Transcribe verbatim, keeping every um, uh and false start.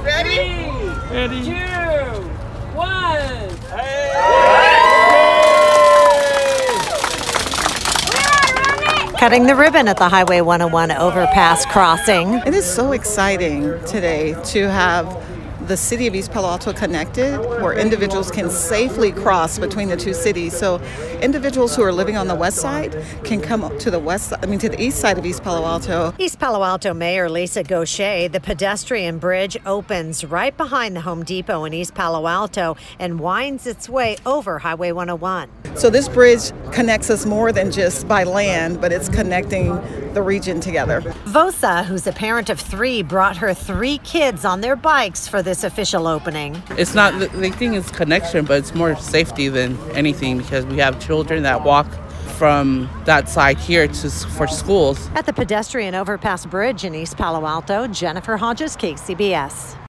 Ready? Three, Ready. two, one. Cutting the ribbon at the Highway one oh one overpass crossing. It is so exciting today to have the city of East Palo Alto connected, where individuals can safely cross between the two cities. So individuals who are living on the west side can come up to the west, I mean to the east side of East Palo Alto. East Palo Alto Mayor Lisa Gaucher, the pedestrian bridge opens right behind the Home Depot in East Palo Alto and winds its way over Highway one oh one. So this bridge connects us more than just by land, but it's connecting the region together. Vosa, who's a parent of three, brought her three kids on their bikes for this official opening. It's not, they think it's connection, but it's more safety than anything because we have children that walk from that side here to for schools. At the pedestrian overpass bridge in East Palo Alto, Jennifer Hodges, K C B S.